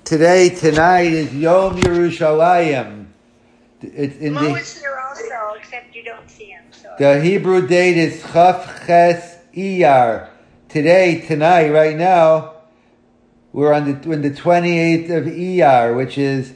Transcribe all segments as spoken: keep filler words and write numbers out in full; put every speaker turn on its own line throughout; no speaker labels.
today, tonight is Yom Yerushalayim. It's in
Mo
the,
is here also, except you don't see him. So.
the Hebrew date is Chaf Ches Iyar. Today, tonight, right now, we're on the, on the twenty-eighth of Iyar, which is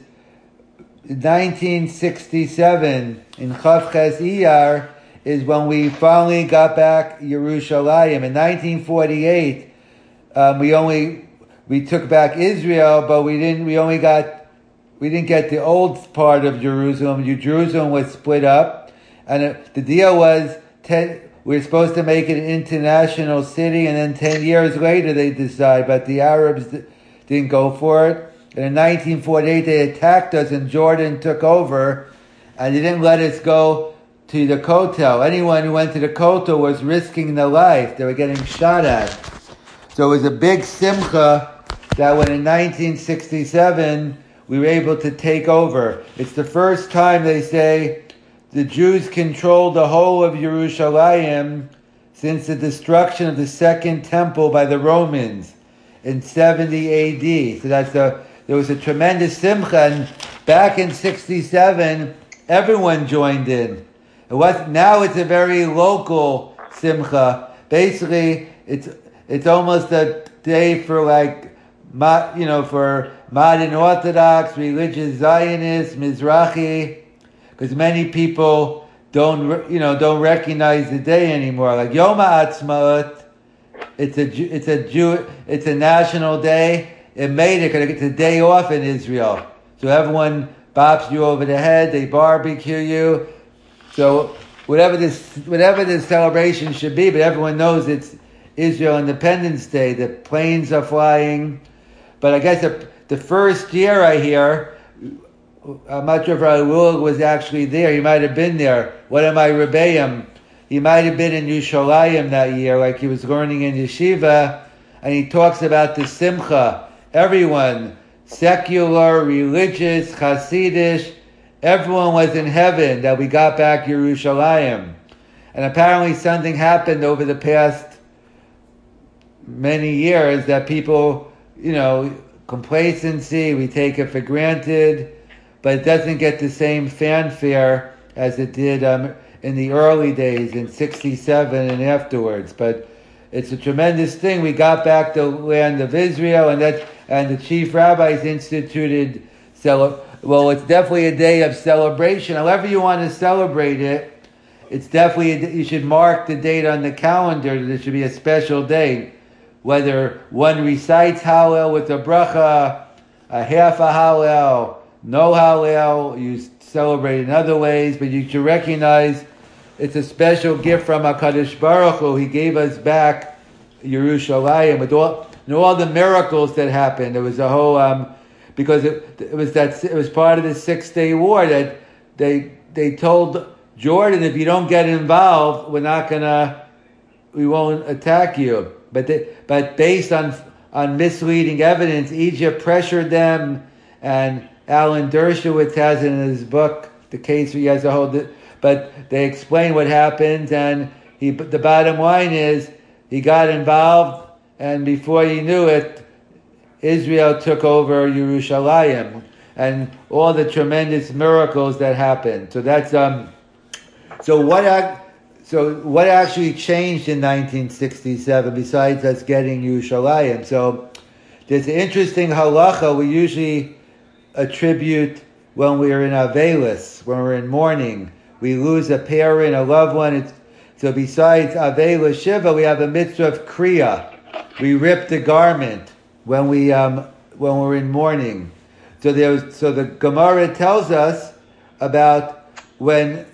nineteen sixty-seven. In Chaf Ches Iyar is when we finally got back Yerushalayim. In nineteen forty-eight, um, we only we took back Israel, but we didn't. We only got we didn't get the old part of Jerusalem. Jerusalem was split up, and it, the deal was ten. We were supposed to make it an international city, and then ten years later they decide, but the Arabs d- didn't go for it. And in nineteen forty-eight they attacked us, and Jordan took over, and they didn't let us go to the Kotel. Anyone who went to the Kotel was risking their life. They were getting shot at. So it was a big simcha that when in nineteen sixty-seven we were able to take over. It's the first time they say the Jews controlled the whole of Yerushalayim since the destruction of the Second Temple by the Romans in seventy A D. So that's a, there was a tremendous simcha, and back in sixty-seven, everyone joined in. It was, now it's a very local simcha. Basically, it's it's almost a day for like, you know, for modern Orthodox, religious Zionists, Mizrahi, because many people don't, you know, don't recognize the day anymore. Like Yom HaAtzmaut, it's a it's a Jew, it's a national day. It made it because it's a day off in Israel, so everyone bops you over the head, they barbecue you. So whatever this whatever this celebration should be, but everyone knows it's Israel Independence Day. The planes are flying, but I guess the, the first year I hear, I'm not sure if Raul was actually there. He might have been there. One of my rebbeim, he might have been in Yerushalayim that year, like he was learning in yeshiva, and he talks about the simcha. Everyone, secular, religious, Hasidish, everyone was in heaven that we got back Yerushalayim. And apparently something happened over the past many years that people, you know, complacency, we take it for granted, but it doesn't get the same fanfare as it did um, in the early days in sixty-seven and afterwards. But it's a tremendous thing. We got back the land of Israel, and that and the chief rabbis instituted cele- well, it's definitely a day of celebration. However you want to celebrate it, it's definitely a, you should mark the date on the calendar that it should be a special day. Whether one recites Hallel with a bracha, a half a Hallel, no Hallel, you celebrate in other ways, but you should recognize it's a special gift from HaKadosh Baruch Hu. He gave us back Yerushalayim with all, and all the miracles that happened. There was a whole, um, because it, it was that it was part of the Six Day War that they they told Jordan, if you don't get involved, we're not gonna, we won't attack you. But they, but based on on misleading evidence, Egypt pressured them, and Alan Dershowitz has in his book the case he has a whole. But they explain what happened, and he. The bottom line is he got involved, and before he knew it, Israel took over Yerushalayim, and all the tremendous miracles that happened. So that's um. So what? Act, So what actually changed in nineteen sixty-seven besides us getting Yerushalayim? So there's an interesting halacha we usually attribute when we're in Avelis, when we're in mourning. We lose a parent, a loved one. It's, so besides Avelis Shiva, we have a mitzvah of Kriya. We rip the garment when we um, when we're in mourning. So there's so the Gemara tells us about when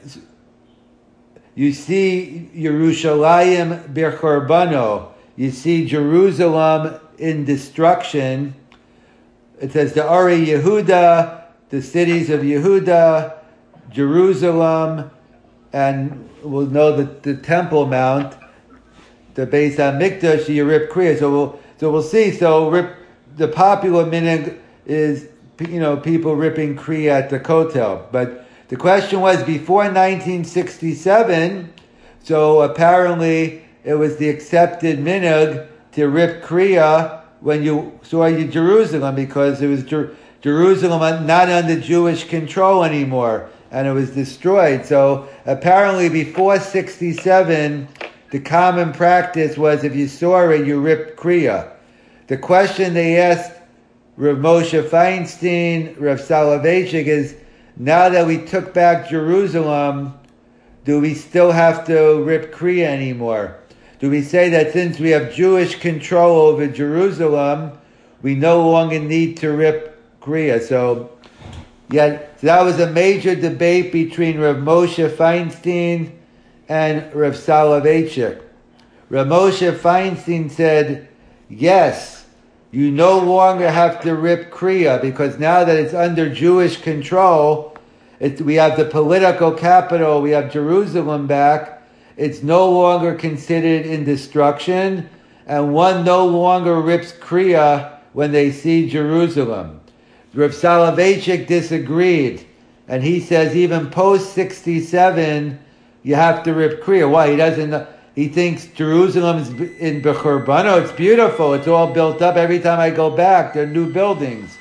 you see Yerushalayim b'churbano, you see Jerusalem in destruction. It says the Ari Yehuda, the cities of Yehuda, Jerusalem, and we'll know that the Temple Mount, the Beis HaMikdash, you rip Kriya. So we'll so we'll see. So rip the popular minhag is, you know, people ripping Kriya at the Kotel, but the question was before nineteen sixty-seven, so apparently it was the accepted minhag to rip Kriya when you saw Jerusalem, because it was Jer- Jerusalem not under Jewish control anymore, and it was destroyed. So apparently before sixty-seven, the common practice was if you saw it, you ripped Kriya. The question they asked Rav Moshe Feinstein, Rav Soloveitchik, is, now that we took back Jerusalem, do we still have to rip Kriya anymore? Do we say that since we have Jewish control over Jerusalem, we no longer need to rip Kriya? So, yeah, so that was a major debate between Rav Moshe Feinstein and Rav Soloveitchik. Rav Moshe Feinstein said, yes, you no longer have to rip Kriya, because now that it's under Jewish control, it, we have the political capital, we have Jerusalem back, it's no longer considered in destruction, and one no longer rips Kriya when they see Jerusalem. Rav Soloveitchik disagreed, and he says even post sixty-seven, you have to rip Kriya. Why? He doesn't. He thinks Jerusalem's in Bechurban. It's beautiful. It's all built up. Every time I go back, there are new buildings.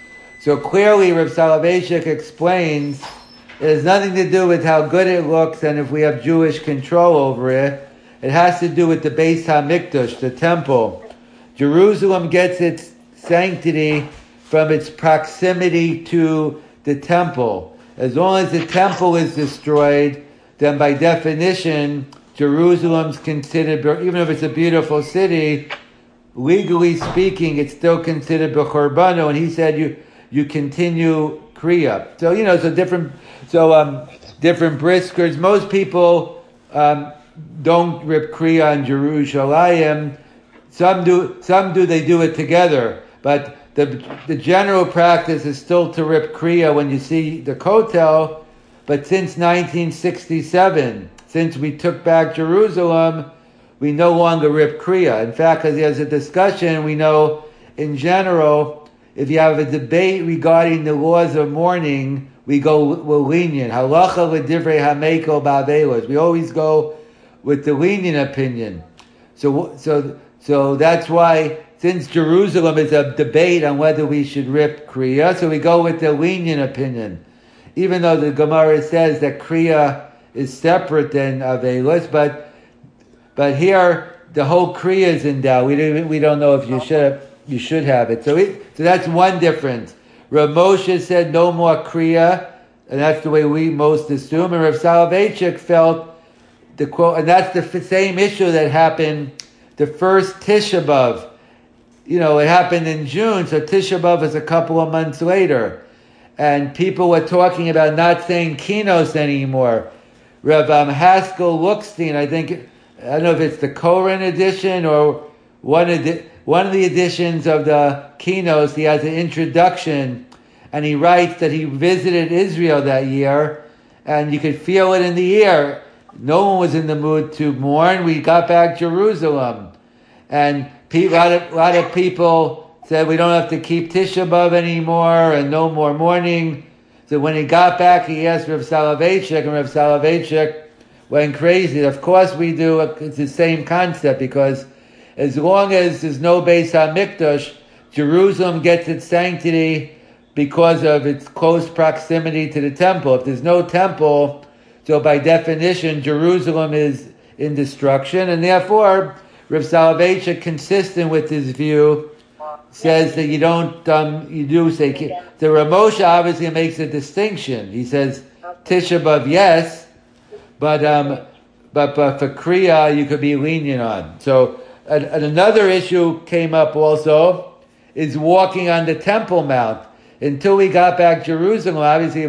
So clearly, Rav Soloveitchik explains it has nothing to do with how good it looks and if we have Jewish control over it. It has to do with the Beis HaMikdash, the temple. Jerusalem gets its sanctity from its proximity to the temple. As long as the temple is destroyed, then by definition, Jerusalem's considered, even if it's a beautiful city, legally speaking, it's still considered b'churbano. And he said you you continue kriya. So you know, so different, so um, different briskers. Most people um, don't rip kriya in Jerusalem. Some do. Some do. They do it together. But the the general practice is still to rip kriya when you see the kotel. But since nineteen sixty-seven. Since we took back Jerusalem, we no longer rip Kriya. In fact, as there's a discussion, we know in general, if you have a debate regarding the laws of mourning, we go we're lenient. Halacha l'divrei hameko ba'avelos. We always go with the lenient opinion. So, so, so that's why, since Jerusalem is a debate on whether we should rip Kriya, so we go with the lenient opinion. Even though the Gemara says that Kriya is separate than Avelos, but but here the whole Kriya is in doubt. We don't we don't know if you should have, you should have it. So we, so that's one difference. Rav Moshe said no more Kriya, and that's the way we most assume. And Rav Soloveitchik felt the quote, and that's the f- same issue that happened the first Tisha B'Av. You know, it happened in June, so Tisha B'Av is a couple of months later, and people were talking about not saying kinos anymore. Rav um, Haskell Lookstein, I think, I don't know if it's the Koren edition or one of the, one of the editions of the Kinos, he has an introduction, and he writes that he visited Israel that year, and you could feel it in the air. No one was in the mood to mourn. We got back Jerusalem. And a lot of, a lot of people said we don't have to keep Tisha B'Av anymore and no more mourning. So when he got back, he asked Rav Soloveitchik, and Rav Soloveitchik went crazy. Of course we do. It's the same concept, because as long as there's no Beis HaMikdash, Jerusalem gets its sanctity because of its close proximity to the temple. If there's no temple, so by definition, Jerusalem is in destruction, and therefore, Rav Soloveitchik, consistent with his view, says that you don't, um, you do say, the Rav Moshe obviously makes a distinction. He says, Tisha B'Av, yes, but, um, but, but for Kriya, you could be lenient on. So, and, and another issue came up also, is walking on the Temple Mount. Until we got back Jerusalem, obviously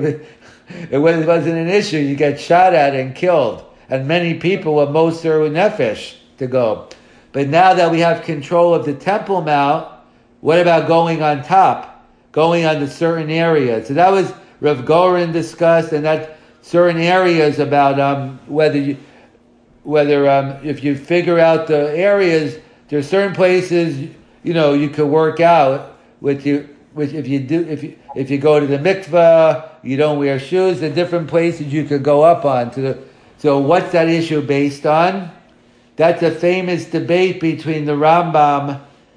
it wasn't an issue. You get shot at and killed. And many people were moser nefesh to go. But now that we have control of the Temple Mount, what about going on top? Going on to certain areas. So that was Rav Goren discussed, and that certain areas about um, whether you, whether um, if you figure out the areas, there are certain places, you know, you could work out with you. Which if you do, if you if you go to the mikveh, you don't wear shoes. The different places you could go up on to the. So what's that issue based on? That's a famous debate between the Rambam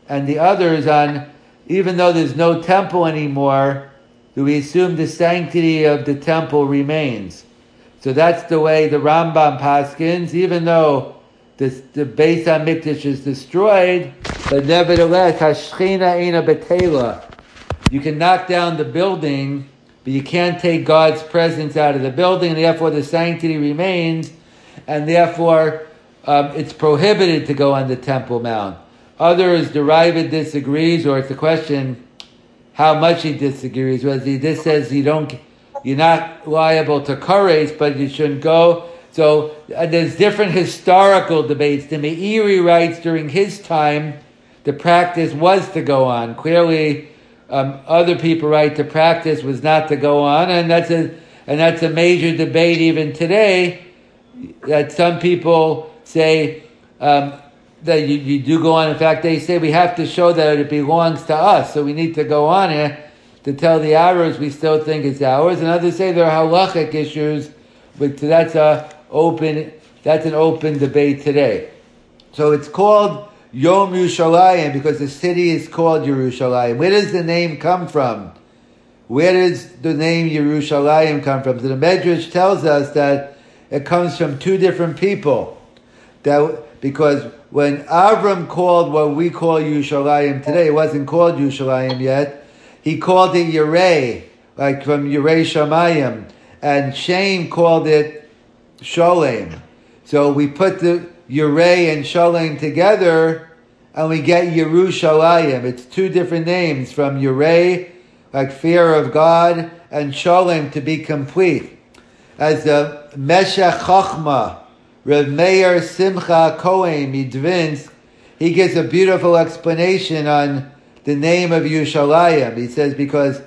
and the others on, even though there's no temple anymore, do we assume the sanctity of the temple remains? So that's the way the Rambam paskins, even though the, the Beis HaMikdash is destroyed, but nevertheless, Hashchina Eina Betela. You can knock down the building, but you can't take God's presence out of the building, and therefore the sanctity remains, and therefore um, it's prohibited to go on the Temple Mount. Others, the Ravid disagrees, or it's a question how much he disagrees. Whether he just says you don't, you're not liable to kares, but you shouldn't go. So uh, there's different historical debates. The Meiri writes during his time, the practice was to go on. Clearly, um, other people write the practice was not to go on, and that's a and that's a major debate even today. That some people say um, that you, you do go on. In fact, they say we have to show that it belongs to us, so we need to go on it to tell the Arabs we still think it's ours. And others say there are halachic issues, but that's a open. That's an open debate today. So it's called Yom Yerushalayim because the city is called Yerushalayim. Where does the name come from? Where does the name Yerushalayim come from? So the Medrash tells us that it comes from two different people. That because when Avram called what we call Yerushalayim today, it wasn't called Yerushalayim yet. He called it Yerei, like from Yerei Shamayim, and Shem called it Sholem. So we put the Yerei and Sholem together, and we get Yerushalayim. It's two different names from Yerei, like fear of God, and Sholem to be complete. As the Meshech Chochma, Rav Meir Simcha Kohen Midvinsk, he gives a beautiful explanation on the name of Yerushalayim. He says because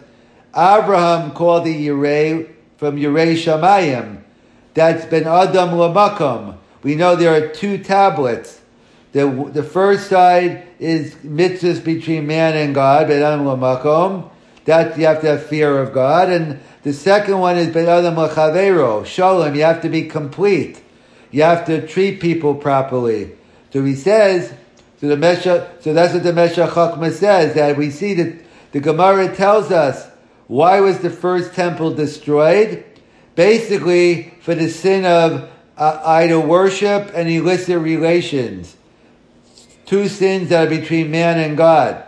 Abraham called it Yerei from Yerei Shamayim. That's Ben Adam Lamakom. We know there are two tablets. The the first side is mitzvahs between man and God, Ben Adam Lamakom. That you have to have fear of God. And the second one is Ben Adam L'Chavero, Shalom. You have to be complete. You have to treat people properly. So he says, so the Mesha, so that's what the Meshech Chochma says, that we see that the Gemara tells us why was the first temple destroyed? Basically, for the sin of uh, idol worship and illicit relations. Two sins that are between man and God.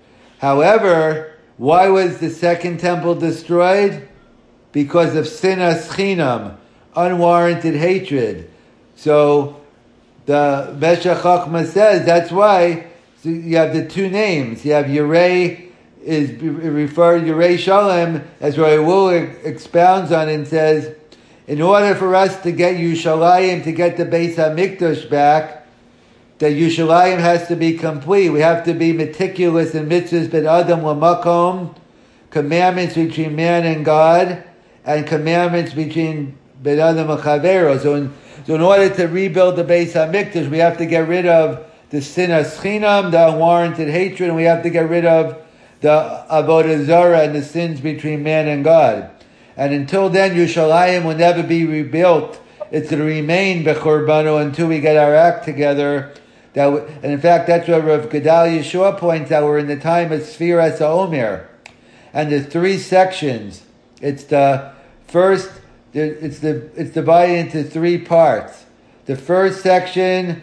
However, why was the second temple destroyed? Because of sinas chinam, unwarranted hatred. So the Meshech Chochma says that's why so you have the two names. You have Yerei is referred Yerei Shalem, as Roy Wool expounds on and says, in order for us to get Yerushalayim, to get the Beis HaMikdash back, that Yerushalayim has to be complete. We have to be meticulous in mitzvahs ben Adam l'makom, commandments between man and God, and commandments between ben Adam and Chavero. So in, so in order to rebuild the Beis HaMikdash, we have to get rid of the sinas chinam, the unwarranted hatred, and we have to get rid of the avodah zarah and the sins between man and God. And until then, Yerushalayim will never be rebuilt. It's going to remain bechurbanah until we get our act together. That w- and in fact, that's what Rav Gedalia Shua points out. We're in the time of Sfiras HaOmer, and there's three sections. It's the first. It's the it's divided into three parts. The first section,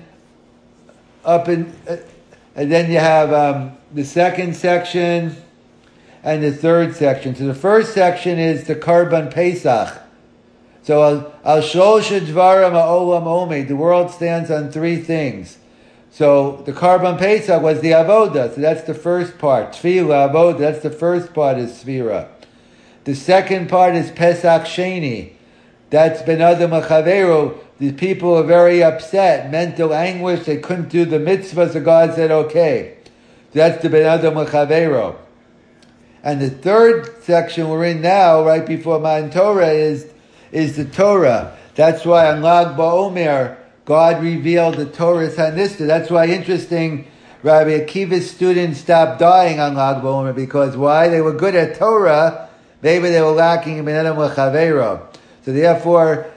up in, uh, and then you have um, the second section, and the third section. So the first section is the Karban Pesach. So al shlosh dvarim ha'olam omed. The world stands on three things. So the Karban Pesach was the avoda. So that's the first part. Tefillah avoda. That's the first part is Sfira. The second part is Pesach Sheni. That's Ben Adam L'Chavero. The people are very upset, mental anguish. They couldn't do the mitzvah, so God said, okay. So that's the Ben Adam L'Chavero. And the third section we're in now, right before Matan Torah, is is the Torah. That's why on Lag BaOmer, God revealed the Torah's Hanista. That's why, interesting, Rabbi Akiva's students stopped dying on Lag BaOmer, because why? They were good at Torah, maybe they were lacking in Ben Adam L'Chavero. So therefore,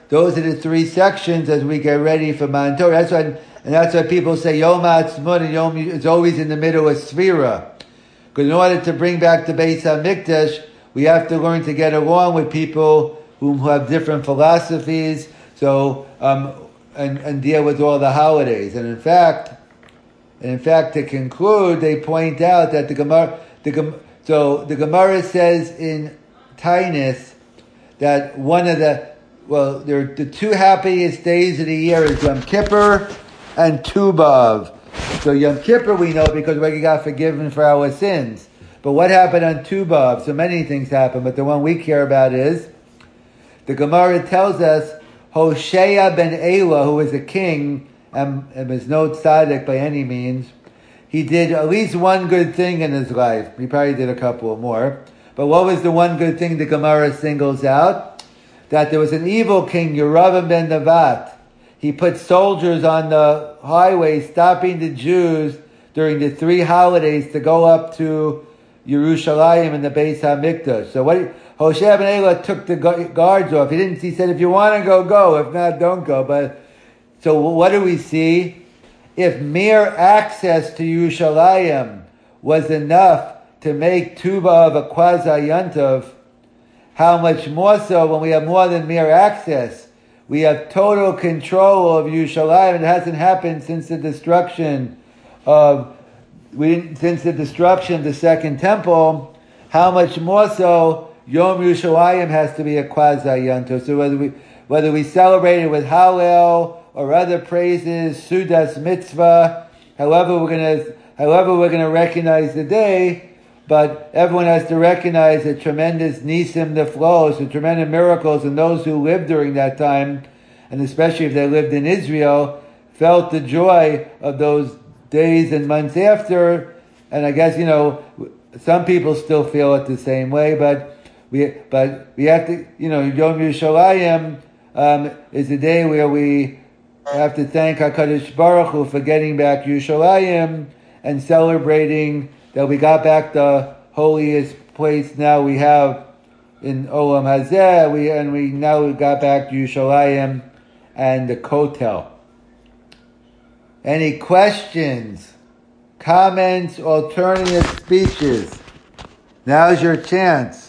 those are the three sections as we get ready for Matan Torah. That's why, and that's why people say Yom Ha'atzmaut and Yom is always in the middle of Sfira. Because in order to bring back the Beis HaMikdash, we have to learn to get along with people who have different philosophies. So um, and and deal with all the holidays. And in fact, and in fact, to conclude, they point out that the Gemara, the so the Gemara says in Tainus that one of the well, there the two happiest days of the year is Yom Kippur and Tu B'Av. So Yom Kippur we know because we got forgiven for our sins. But what happened on Tu B'Av? So many things happen, but the one we care about is the Gemara tells us Hoshea ben Elah, who was a king and, and was no tzaddik by any means, he did at least one good thing in his life. He probably did a couple more. But what was the one good thing the Gemara singles out? That there was an evil king, Yeravam ben Nevat. He put soldiers on the highway stopping the Jews during the three holidays to go up to Yerushalayim and the Beis HaMikdash. So what Hoshea ben Elah took the guards off. He didn't. He said, "If you want to go, go. If not, don't go." But so what do we see? If mere access to Yerushalayim was enough to make Tu B'Av a quasi yontiv, how much more so when we have more than mere access? We have total control of Yerushalayim. It hasn't happened since the destruction of we didn't, since the destruction of the Second Temple. How much more so Yom Yerushalayim has to be a quasi yontiv. So whether we whether we celebrate it with Hallel or other praises, Sudas Mitzvah, however we're gonna however we're gonna recognize the day, but everyone has to recognize the tremendous nisim neflos, the tremendous miracles, and those who lived during that time, and especially if they lived in Israel, felt the joy of those days and months after. And I guess, you know, some people still feel it the same way, but we but we have to, you know, Yom Yerushalayim um, is the day where we have to thank HaKadosh Baruch Hu for getting back Yerushalayim and celebrating that we got back the holiest place now we have in Olam Hazeh, we, and we now we got back Yerushalayim and the Kotel. Any questions, comments, alternative speeches? Now's your chance.